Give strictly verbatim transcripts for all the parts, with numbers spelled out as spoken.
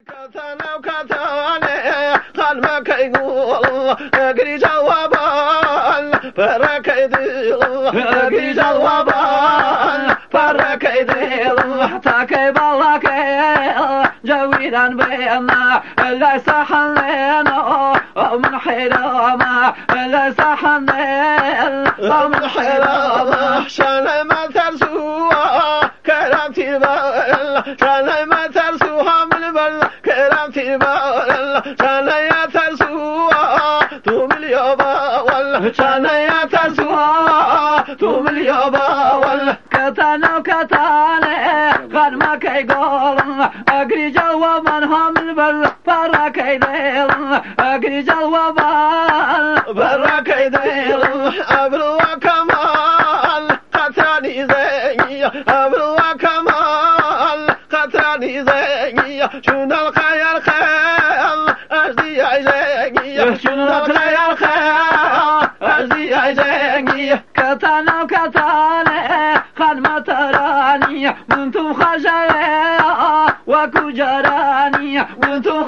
كتانا وكتانا قال ما كيقول اقري جوابان فرك يديل اقري جوابان فرك يديل حتى كيب الله كيل جويدا بينا ليس حنينا من حرامه ليس حنين من حرامه شان ما ترسوها كرامتي بال شان ما ترسوها من بل كرامتي بال شان يا ترسوها توم اليوبا ولا شان يا ترسوها توم اليوبا ولا كتانا وكتانا غير ما كيقول اقري جوابا هم البل برا كيديل اقري جوابا برا كيديل ابرو كمال قتراني زي ابرو كمال قتراني زي شنو الخير خير اجدي عجي شنو الخير خير اجدي عجي كتانا وكتانا خد ما تراني وانتم خجايا وكو جراني وانتم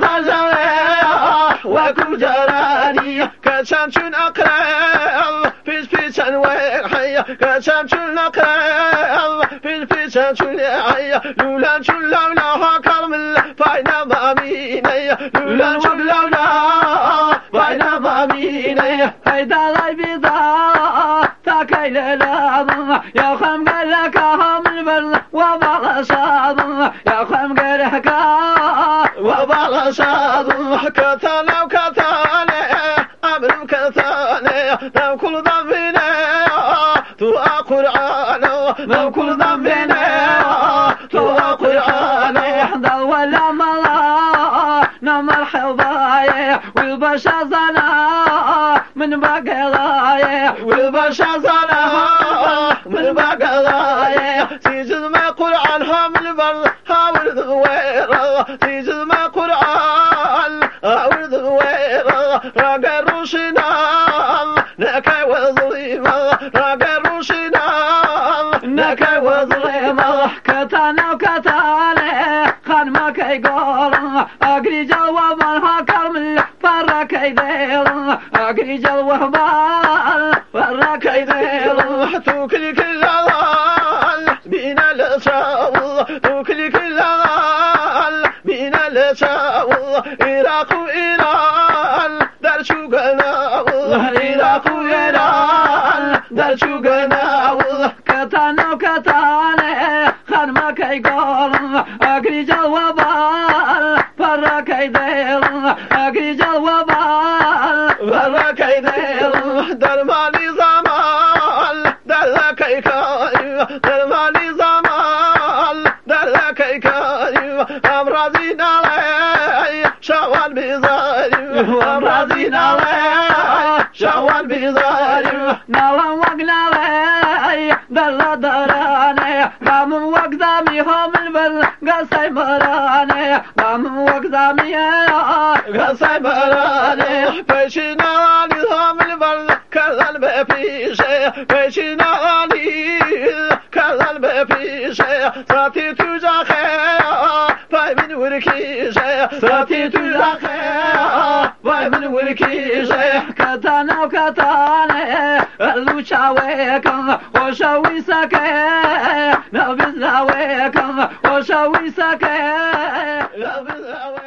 خجايا وكو جراني كشمشون اقرال فيش فيشان وحيا كشمشون اقرال فيش فيشان شلعيا لولا شل لولا كرمل فاينا ضاميني لولا شل لولا فاينا ضاميني هيدا غاي بيضا تاكيل لابا يا خم قالك هم البل وبالا صادم يا خم قالك وبالا صادم كتانا وكتانا أمر كتانا لو كل ذنبنا تو قرآن لو كل ذنبنا تو قرآن احذر ولا ملا نمر حضايا والبشر زنا من بقلايا والبشر زنا من بقلايا تيجي ما قرآن من البر هاور ذوير تيجي ما قرآن هاور ذوير راقا روشنا نكا وظليمة راقا روشنا نكا وظليمة كتانا وكتانا خان ما كيقول اقري جوابا هاكر من فرا كيديل اقري جوابا فرا كيديل توكلي كل ضال بينا لشاول توكلي كل ضال بينا لشاول عراق وإيران دار شو قناول عراق وإيران دار شو قناول كتانا وكتانا خان ما كيقول اقري جوابا فرا كيديل اقري جوابا فرا كيديل دار مالي زمان دار كيكايو دار مالي زمان دار كيكايو امراضين علي شوال بزاري امراضين علي شوال بزاري نالا وقنا علي دار داراني قام وقدامي هم البل قصي مراني قام وقدامي قصي مراني فشنا علي هم البل كلل بفيشي فشنا علي كلل بفيشي ساتي تجا خير باي من وركيشي ساتي تجا خير باي من وركيشي كتانا وكتانا اللوشا ويكم وشاوي سكي نبذ ويكم وشاوي سكي نبذ